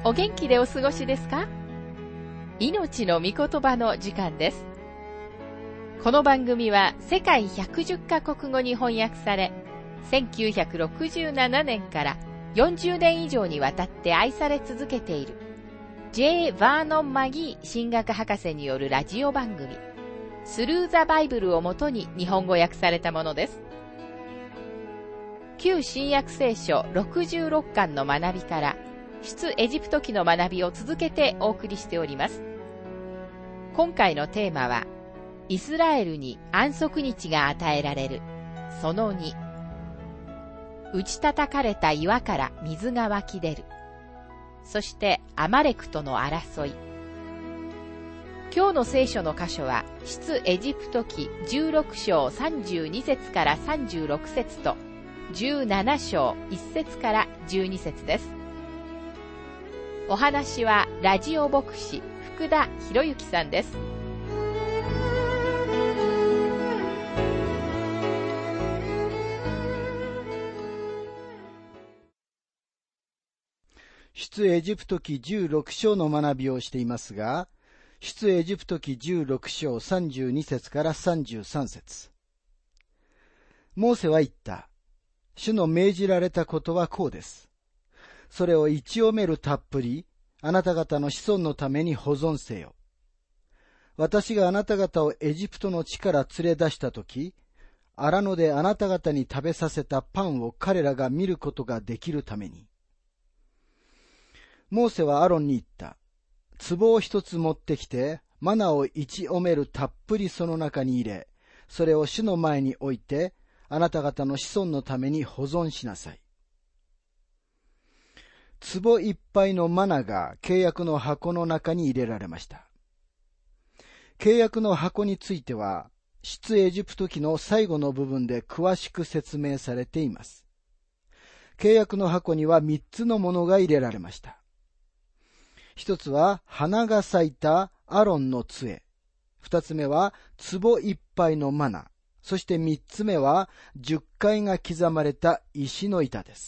お元気でお過ごしですか？命の御言葉の時間です。この番組は世界110カ国語に翻訳され、1967年から40年以上にわたって愛され続けている J. バーノン・マギー神学博士によるラジオ番組スルー・ザ・バイブルをもとに日本語訳されたものです。旧新約聖書66巻の学びから出エジプト記の学びを続けてお送りしております。今回のテーマは、イスラエルに安息日が与えられる。その2。打ち叩かれた岩から水が湧き出る。そしてアマレクとの争い。今日の聖書の箇所は、出エジプト記16章32節から36節と、17章1節から12節です。お話はラジオ牧師福田博之さんです。 出エジプト記16章の学びをしていますが、出エジプト記16章32節から33節。モーセは言った。主の命じられたことはこうです。それを一オメルたっぷり、あなた方の子孫のために保存せよ。私があなた方をエジプトの地から連れ出したとき、荒野であなた方に食べさせたパンを彼らが見ることができるために。モーセはアロンに言った。壺を一つ持ってきて、マナを一オメルたっぷりその中に入れ、それを主の前に置いて、あなた方の子孫のために保存しなさい。壺いっぱいのマナが契約の箱の中に入れられました。契約の箱については、出エジプト記の最後の部分で詳しく説明されています。契約の箱には3つのものが入れられました。一つは花が咲いたアロンの杖。二つ目は壺いっぱいのマナ。そして3つ目は10回が刻まれた石の板です。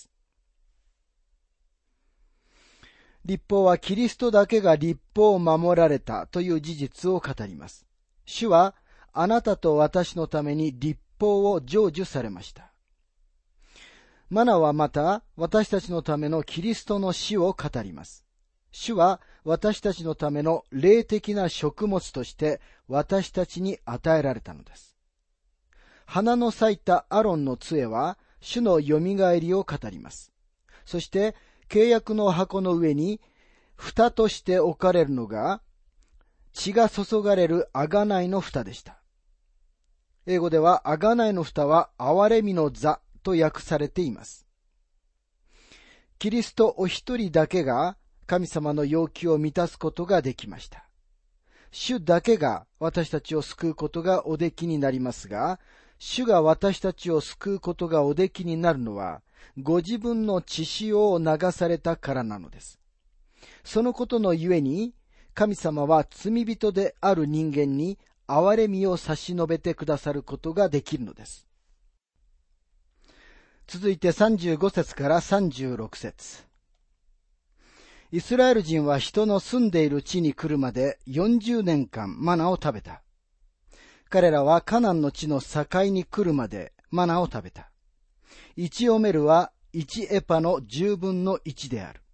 律法はキリストだけが律法を守られたという事実を語ります。主はあなたと私のために律法を成就されました。マナはまた私たちのためのキリストの死を語ります。主は私たちのための霊的な食物として私たちに与えられたのです。花の咲いたアロンの杖は主のよみがえりを語ります。そして契約の箱の上に蓋として置かれるのが血が注がれる贖いの蓋でした。英語では贖いの蓋は憐れみの座と訳されています。キリストお一人だけが神様の要求を満たすことができました。主だけが私たちを救うことがおできになりますが、主が私たちを救うことがおできになるのは、ご自分の血潮を流されたからなのです。そのことのゆえに、神様は罪人である人間に憐れみを差し伸べてくださることができるのです。続いて35節から36節。イスラエル人は人の住んでいる地に来るまで40年間マナを食べた。彼らはカナンの地の境に来るまでマナを食べた。1オメルは1エパの10分の1である。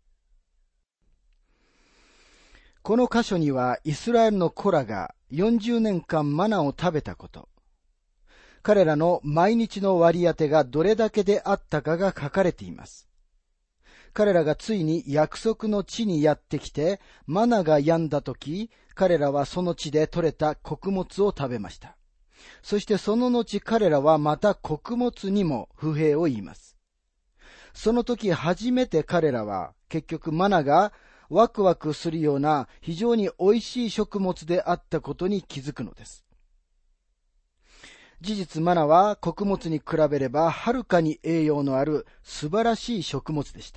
この箇所にはイスラエルの子らが40年間マナを食べたこと、彼らの毎日の割り当てがどれだけであったかが書かれています。彼らがついに約束の地にやってきて、マナが止んだとき、彼らはその地で採れた穀物を食べました。そしてその後彼らはまた穀物にも不平を言います。その時初めて彼らは結局マナがワクワクするような非常に美味しい食物であったことに気づくのです。事実マナは穀物に比べればはるかに栄養のある素晴らしい食物でした。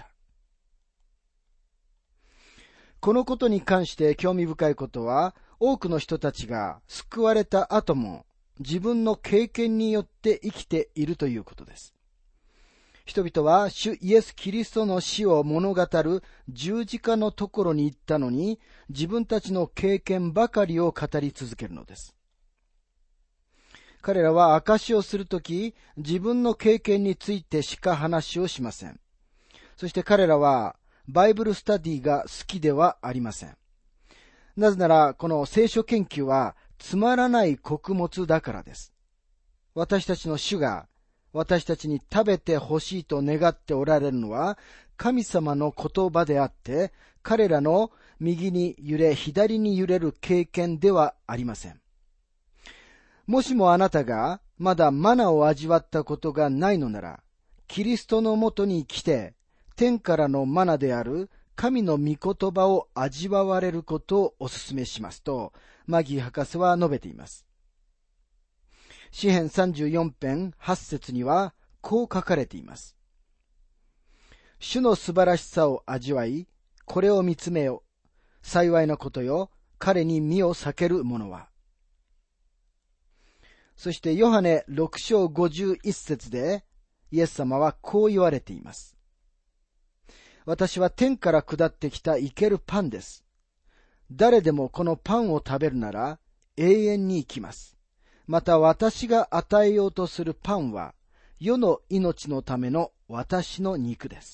このことに関して興味深いことは、多くの人たちが救われた後も自分の経験によって生きているということです。 人々は主イエス・キリストの死を物語る十字架のところに行ったのに、自分たちの経験ばかりを語り続けるのです。彼らは証しをするとき、自分の経験についてしか話をしません。そして彼らはバイブルスタディが好きではありません。なぜなら、この聖書研究はつまらない穀物だからです。私たちの主が私たちに食べてほしいと願っておられるのは神様の言葉であって、彼らの右に揺れ左に揺れる経験ではありません。もしもあなたがまだマナを味わったことがないのなら、キリストのもとに来て天からのマナである神の御言葉を味わわれることをお勧めしますと、マギー博士は述べています。詩編34編8節にはこう書かれています。主の素晴らしさを味わい、これを見つめよ。幸いなことよ、彼に身を避ける者は。そしてヨハネ6章51節でイエス様はこう言われています。私は天から下ってきた生けるパンです。誰でもこのパンを食べるなら永遠に生きます。また私が与えようとするパンは世の命のための私の肉です。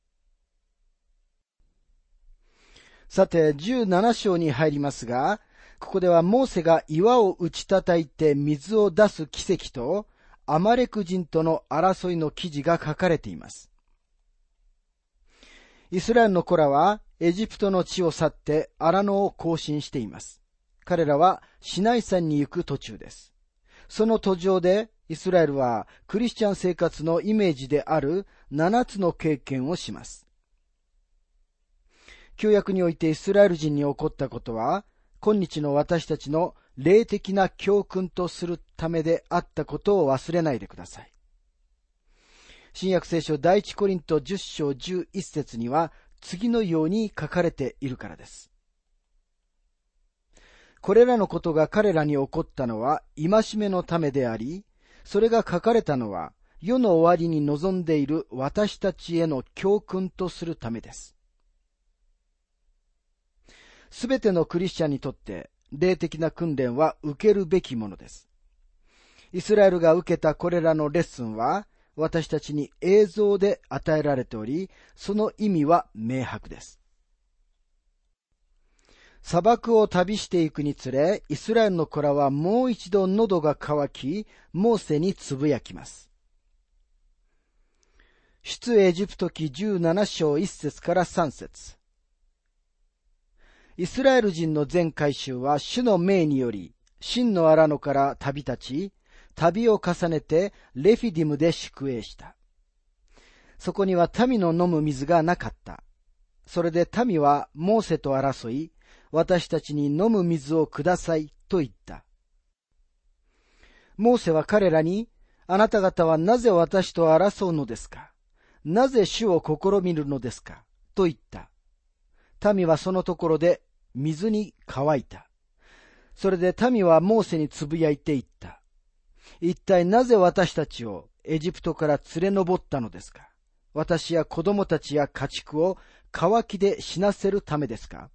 さて、17章に入りますが、ここではモーセが岩を打ち叩いて水を出す奇跡とアマレク人との争いの記事が書かれています。イスラエルの子らはエジプトの地を去って荒野を行進しています。彼らはシナイ山に行く途中です。その途上でイスラエルはクリスチャン生活のイメージである7つの経験をします。旧約においてイスラエル人に起こったことは、今日の私たちの霊的な教訓とするためであったことを忘れないでください。新約聖書第一コリント10章11節には次のように書かれているからです。これらのことが彼らに起こったのは戒めのためであり、それが書かれたのは世の終わりに臨んでいる私たちへの教訓とするためです。すべてのクリスチャンにとって霊的な訓練は受けるべきものです。イスラエルが受けたこれらのレッスンは私たちに映像で与えられており、その意味は明白です。砂漠を旅していくにつれ、イスラエルの子らはもう一度喉が渇き、モーセにつぶやきます。出エジプト記17章1節から3節。イスラエル人の全会衆は主の命により、真の荒野から旅立ち、旅を重ねてレフィディムで宿営した。そこには民の飲む水がなかった。それで民はモーセと争い、私たちに飲む水をくださいと言った。モーセは彼らに、あなた方はなぜ私と争うのですか？なぜ主を試みるのですか？と言った。民はそのところで水に乾いた。それで民はモーセにつぶやいて言った。一体なぜ私たちをエジプトから連れ上ったのですか？私や子供たちや家畜を渇きで死なせるためですか？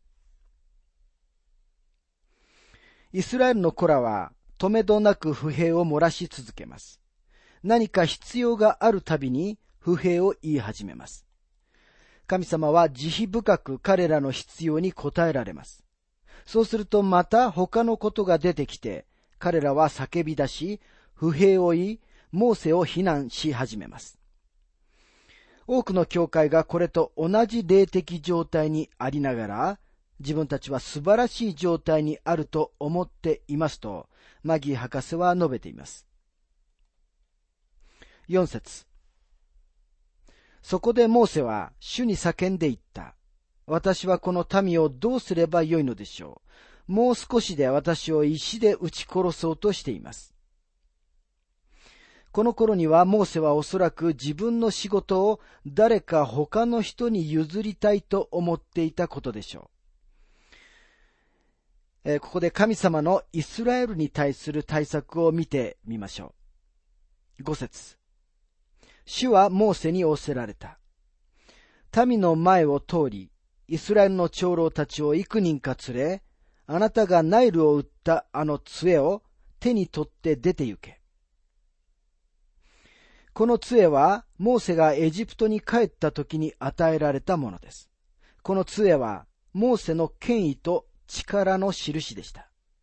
イスラエルの子らは止めどなく不平を漏らし続けます。何か必要があるたびに不平を言い始めます。神様は慈悲深く彼らの必要に応えられます。そうするとまた他のことが出てきて、彼らは叫び出し、不平を言い、モーセを非難し始めます。多くの教会がこれと同じ霊的状態にありながら、自分たちは素晴らしい状態にあると思っていますと、マギー博士は述べています。4節。そこでモーセは主に叫んで言った。私はこの民をどうすればよいのでしょう。もう少しで私を石で撃ち殺そうとしています。この頃にはモーセはおそらく自分の仕事を誰か他の人に譲りたいと思っていたことでしょう。ここで神様のイスラエルに対する対策を見てみましょう。5節。 主はモーセに仰せられた。民の前を通り、イスラエルの長老たちを幾人か連れ、あなたがナイルを打ったあの杖を手に取って出て行け。この杖は、モーセがエジプトに帰った時に与えられたものです。この杖は、モーセの権威と力の印でした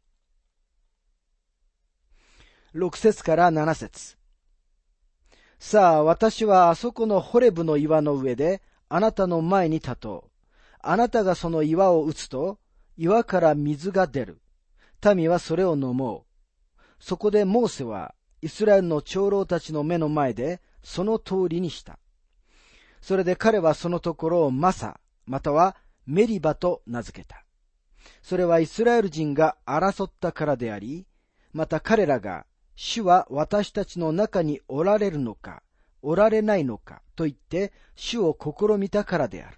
。6節から7節。さあ、私はあそこのホレブの岩の上で、あなたの前に立とう。あなたがその岩を打つと、岩から水が出る。民はそれを飲もう。そこでモーセは、イスラエルの長老たちの目の前で、その通りにした。それで彼はそのところをマサ、またはメリバと名付けた。それはイスラエル人が争ったからであり、また彼らが、主は私たちの中におられるのか、おられないのか、と言って、主を試みたからである。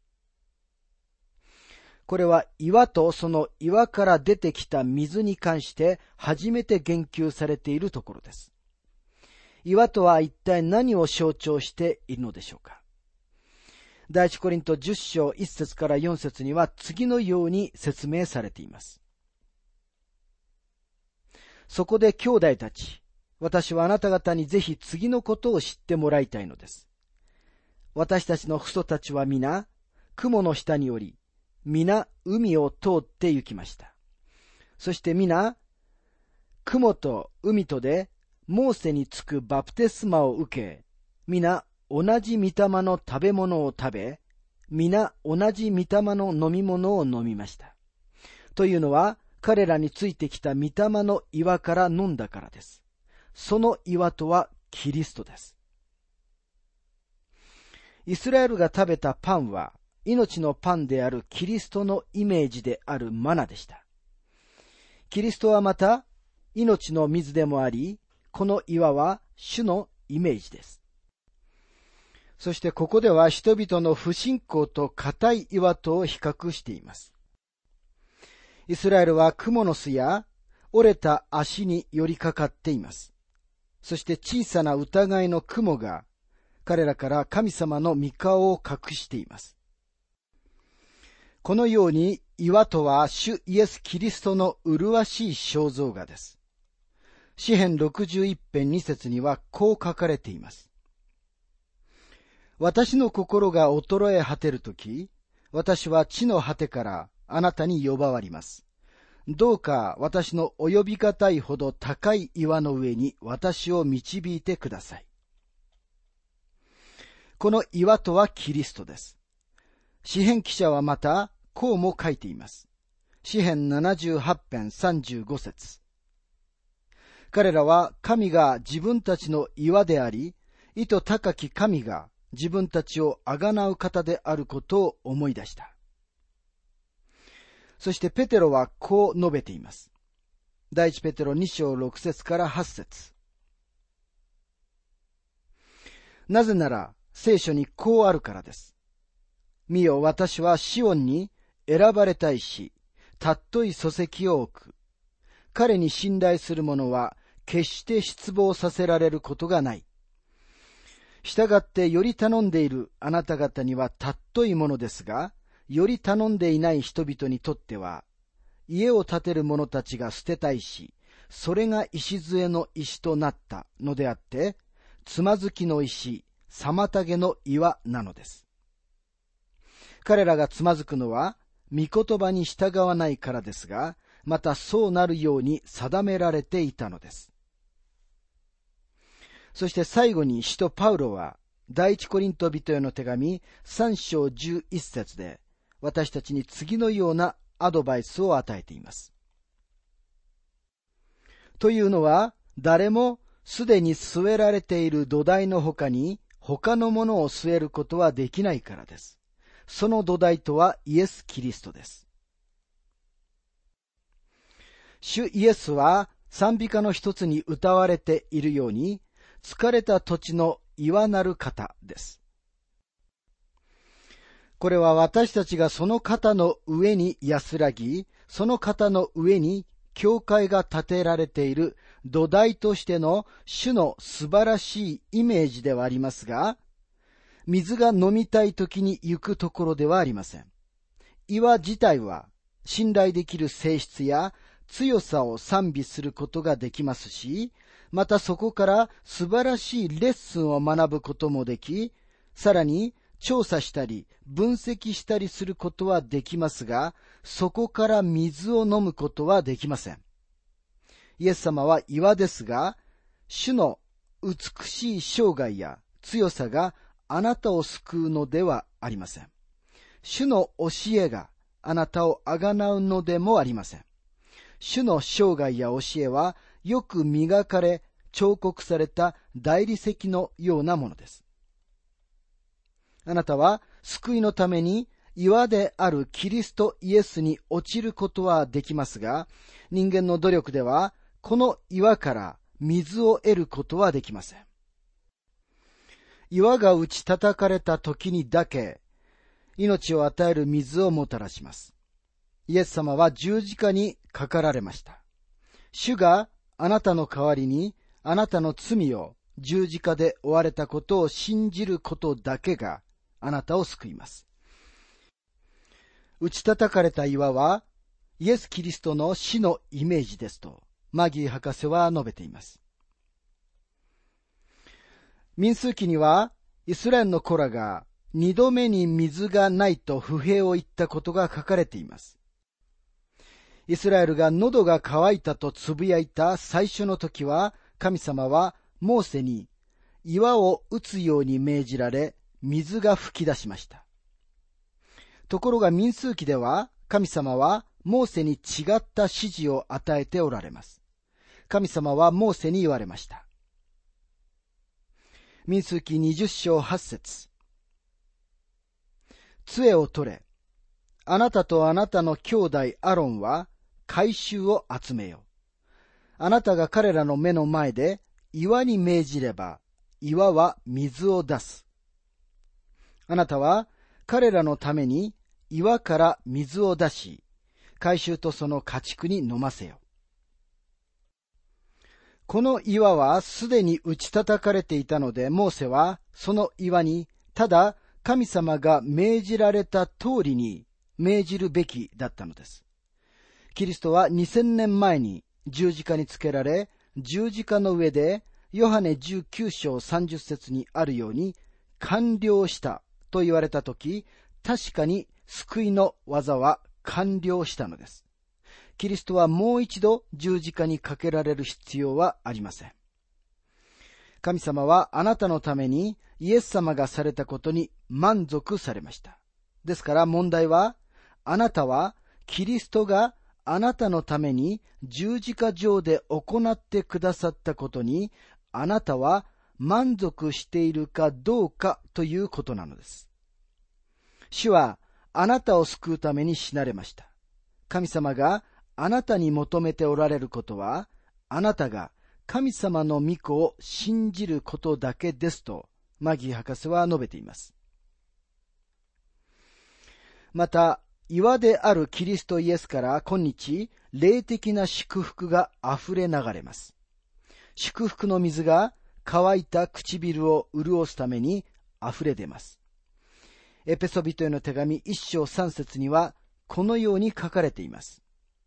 これは岩とその岩から出てきた水に関して初めて言及されているところです。岩とは一体何を象徴しているのでしょうか。第一コリント10章1節から4節には次のように説明されています。そこで兄弟たち、私はあなた方にぜひ次のことを知ってもらいたいのです。私たちの父祖たちは皆、雲の下におり、皆海を通って行きました。そして皆、雲と海とでモーセにつくバプテスマを受け、皆同じ御霊の食べ物を食べ、皆同じ御霊の飲み物を飲みました。というのは、彼らについてきた御霊の岩から飲んだからです。その岩とはキリストです。イスラエルが食べたパンは、命のパンであるキリストのイメージであるマナでした。キリストはまた、命の水でもあり、この岩は主のイメージです。そしてここでは人々の不信仰と固い岩とを比較しています。イスラエルは蜘蛛の巣や折れた足に寄りかかっています。そして小さな疑いの雲が彼らから神様の御顔を隠しています。このように岩とは主イエス・キリストの麗しい肖像画です。詩編61編2節にはこう書かれています。私の心が衰え果てるとき、私は地の果てからあなたに呼ばわります。どうか私の及びがたいほど高い岩の上に私を導いてください。この岩とはキリストです。詩編記者はまたこうも書いています。詩編78編35節。彼らは神が自分たちの岩であり、意図高き神が自分たちをあがなう方であることを思い出した。そしてペテロはこう述べています。第一ペテロ2章6節から8節。なぜなら聖書にこうあるからです。見よ、私はシオンに選ばれたいし、たっとい礎石を置く。彼に信頼する者は決して失望させられることがない。したがってより頼んでいるあなた方にはたっといものですが、より頼んでいない人々にとっては、家を建てる者たちが捨てたいし、それが礎の石となったのであって、つまずきの石、妨げの岩なのです。彼らがつまずくのは、御言葉に従わないからですが、またそうなるように定められていたのです。そして最後に使徒パウロは、第一コリント人への手紙3章11節で、私たちに次のようなアドバイスを与えています。というのは、誰もすでに据えられている土台の他に他のものを据えることはできないからです。その土台とはイエス・キリストです。主イエスは賛美歌の一つに歌われているように、疲れた土地の岩なる方です。これは私たちがその方の上に安らぎ、その方の上に教会が建てられている土台としての主の素晴らしいイメージではありますが、水が飲みたい時に行くところではありません。岩自体は信頼できる性質や強さを賛美することができますし、またそこから素晴らしいレッスンを学ぶこともでき、さらに調査したり分析したりすることはできますが、そこから水を飲むことはできません。イエス様は岩ですが、主の美しい生涯や強さがあなたを救うのではありません。主の教えがあなたをあがなうのでもありません。主の生涯や教えはよく磨かれ、彫刻された大理石のようなものです。あなたは救いのために岩であるキリストイエスに落ちることはできますが、人間の努力ではこの岩から水を得ることはできません。岩が打ち叩かれた時にだけ命を与える水をもたらします。イエス様は十字架にかかられました。主があなたの代わりにあなたの罪を十字架で負われたことを信じることだけがあなたを救います。打ち叩かれた岩はイエス・キリストの死のイメージですとマギー博士は述べています。民数記にはイスラエルの子らが二度目に水がないと不平を言ったことが書かれています。イスラエルが喉が渇いたとつぶやいた最初の時は、神様はモーセに岩を打つように命じられ、水が噴き出しました。ところが民数記では、神様はモーセに違った指示を与えておられます。神様はモーセに言われました。民数記20章8節。杖を取れ。あなたとあなたの兄弟アロンは回収を集めよ。あなたが彼らの目の前で岩に命じれば、岩は水を出す。あなたは彼らのために岩から水を出し、回収とその家畜に飲ませよ。この岩はすでに打ち叩かれていたので、モーセはその岩にただ神様が命じられた通りに命じるべきだったのです。キリストは2000年前に十字架につけられ、十字架の上でヨハネ19章30節にあるように完了したと言われたとき、確かに救いの技は完了したのです。キリストはもう一度十字架にかけられる必要はありません。神様はあなたのためにイエス様がされたことに満足されました。ですから問題は、あなたはキリストがあなたのために十字架上で行ってくださったことに、あなたは満足しているかどうかということなのです。主はあなたを救うために死なれました。神様があなたに求めておられることは、あなたが神様の御子を信じることだけですと、マギー博士は述べています。また、岩であるキリストイエスから今日、霊的な祝福が溢れ流れます。祝福の水が乾いた唇を潤すために溢れ出ます。エペソビトへの手紙1章3節には、このように書かれています。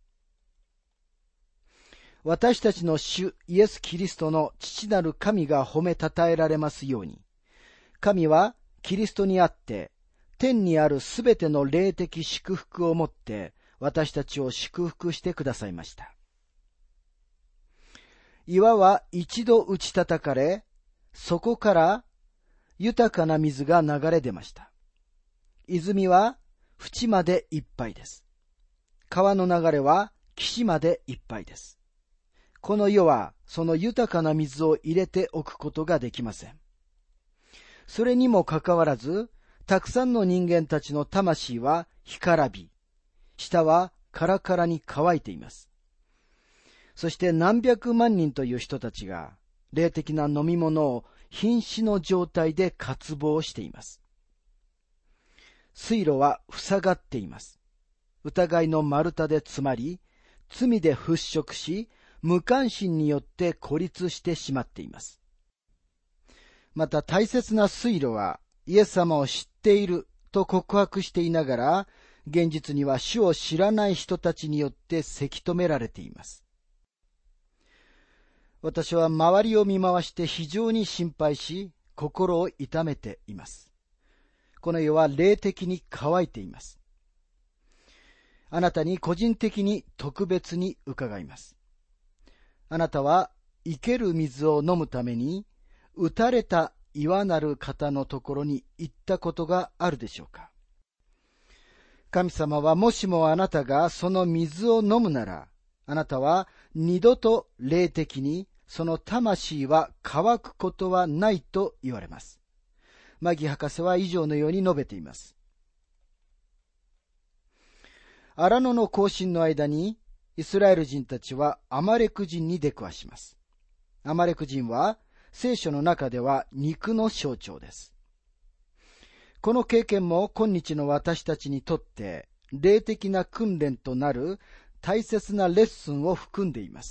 私たちの主イエス・キリストの父なる神が褒めたたえられますように、神はキリストにあって、天にあるすべての霊的祝福をもって私たちを祝福してくださいました。岩は一度打ち叩かれ、そこから豊かな水が流れ出ました。泉は淵までいっぱいです。川の流れは岸までいっぱいです。この世はその豊かな水を入れておくことができません。それにもかかわらず、たくさんの人間たちの魂は干からび、舌はカラカラに乾いています。そして何百万人という人たちが、霊的な飲み物を瀕死の状態で渇望しています。水路は塞がっています。疑いの丸太で詰まり、罪で払拭し、 無関心によって孤立してしまっています。また大切な水路はイエス様を知っていると告白していながら、現実には主を知らない人たちによってせき止められています。私は周りを見回して非常に心配し、心を痛めています。この世は霊的に乾いています。あなたに個人的に特別に伺います。あなたは生ける水を飲むために、打たれた岩なる方のところに行ったことがあるでしょうか。神様はもしもあなたがその水を飲むなら、あなたは二度と霊的にその魂は乾くことはないと言われます。マギ博士は以上のように述べています。荒野の行進の間に、イスラエル人たちはアマレク人に出くわします。アマレク人は聖書の中では肉の象徴です。この経験も今日の私たちにとって霊的な訓練となる大切なレッスンを含んでいます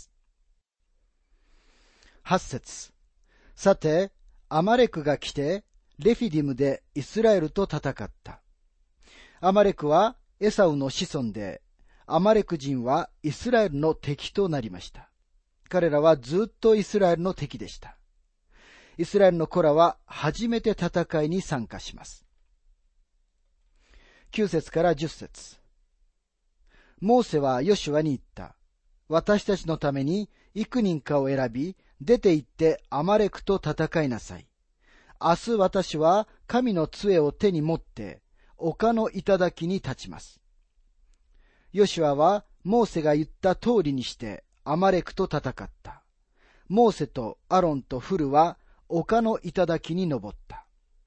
。8節。さて、アマレクが来てレフィディムでイスラエルと戦った。アマレクはエサウの子孫で、アマレク人はイスラエルの敵となりました。彼らはずっとイスラエルの敵でした。イスラエルの子らは初めて戦いに参加します。9節から10節。モーセはヨシュアに言った。私たちのために幾人かを選び、出て行ってアマレクと戦いなさい。明日私は神の杖を手に持って、丘の頂に立ちます。ヨシュアはモーセが言った通りにしてアマレクと戦った。モーセとアロンとフルは丘の頂に登った。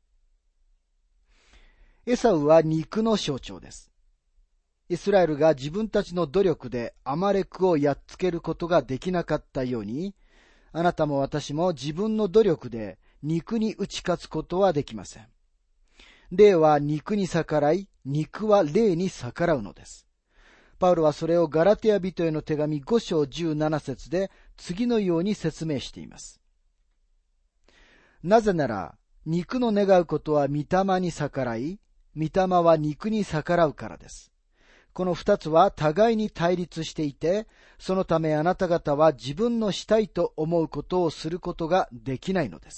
エサウは肉の象徴です。イスラエルが自分たちの努力でアマレクをやっつけることができなかったように、あなたも私も自分の努力で肉に打ち勝つことはできません。霊は肉に逆らい、肉は霊に逆らうのです。パウロはそれをガラテヤ人への手紙5章17節で次のように説明しています。なぜなら、肉の願うことは御霊に逆らい、御霊は肉に逆らうからです。この二つは互いに対立していて、そのためあなた方は自分のしたいと思うことをすることができないのです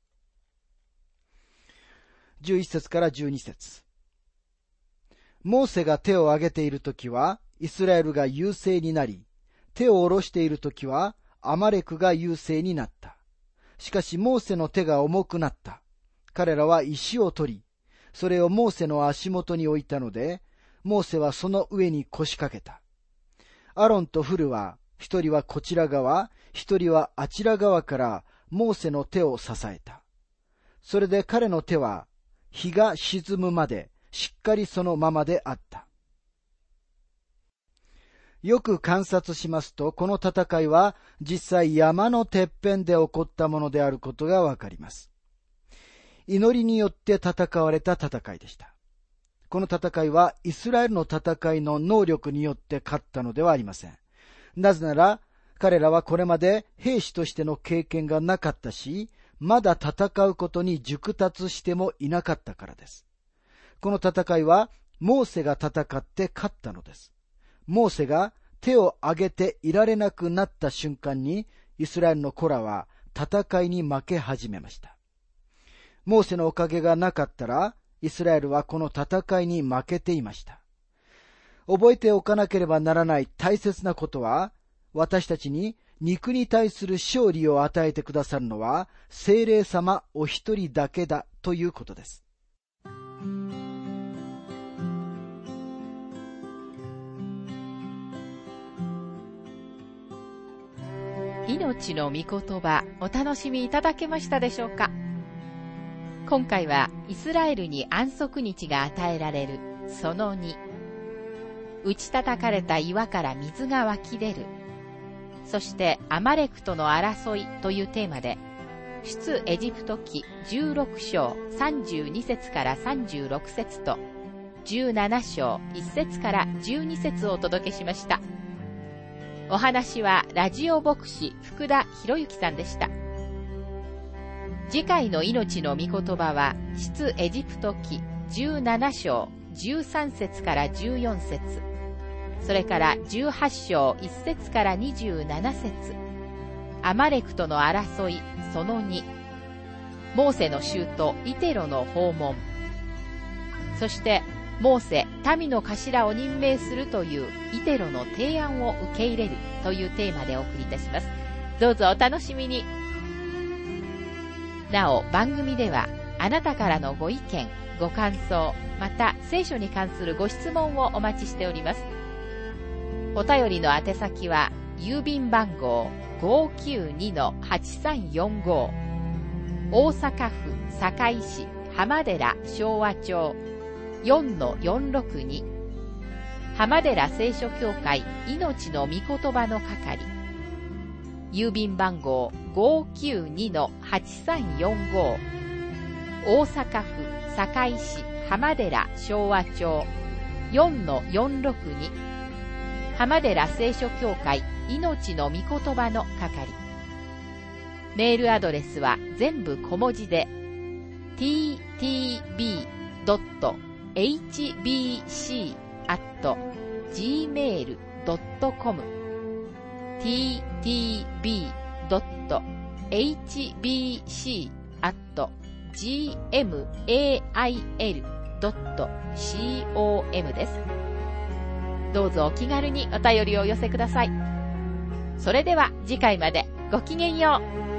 。11節から12節。モーセが手を挙げているときは、イスラエルが優勢になり、手を下ろしているときは、アマレクが優勢になった。しかしモーセの手が重くなった。彼らは石を取り、それをモーセの足元に置いたので、モーセはその上に腰掛けた。アロンとフルは、一人はこちら側、一人はあちら側からモーセの手を支えた。それで彼の手は、日が沈むまでしっかりそのままであった。よく観察しますと、この戦いは実際山のてっぺんで起こったものであることがわかります。祈りによって戦われた戦いでした。この戦いはイスラエルの戦いの能力によって勝ったのではありません。なぜなら彼らはこれまで兵士としての経験がなかったし、まだ戦うことに熟達してもいなかったからです。この戦いはモーセが戦って勝ったのです。モーセが手を挙げていられなくなった瞬間に、イスラエルの子らは戦いに負け始めました。モーセのおかげがなかったら、イスラエルはこの戦いに負けていました。覚えておかなければならない大切なことは、私たちに肉に対する勝利を与えてくださるのは、聖霊様お一人だけだということです。 命の御言葉、お楽しみいただけましたでしょうか。今回はイスラエルに安息日が与えられるその2、打ち叩かれた岩から水が湧き出る、そしてアマレクとの争いというテーマで、出エジプト記16章32節から36節と17章1節から12節をお届けしました。 お話はラジオ牧師福田博之さんでした。次回の命の御言葉は出エジプト記17章13節から14節、それから18章1節から27節、アマレクとの争いその2、モーセの舅イテロの訪問、そしてモーセ民の頭を任命するというイテロの提案を受け入れるというテーマでお送りいたします。どうぞお楽しみに。なお番組ではあなたからのご意見、ご感想、また聖書に関するご質問をお待ちしております。お便りの宛先は郵便番号 592-8345 大阪府堺市浜寺昭和町 4-462 浜寺聖書協会命の御言葉の係、郵便番号 592-8345 大阪府堺市浜寺昭和町 4-462 浜寺聖書協会命の御言葉の係。メールアドレスは全部小文字で ttb.hbc@gmail.com ttb.hbc@gmail.com です。どうぞお気軽にお便りをお寄せください。それでは次回までごきげんよう。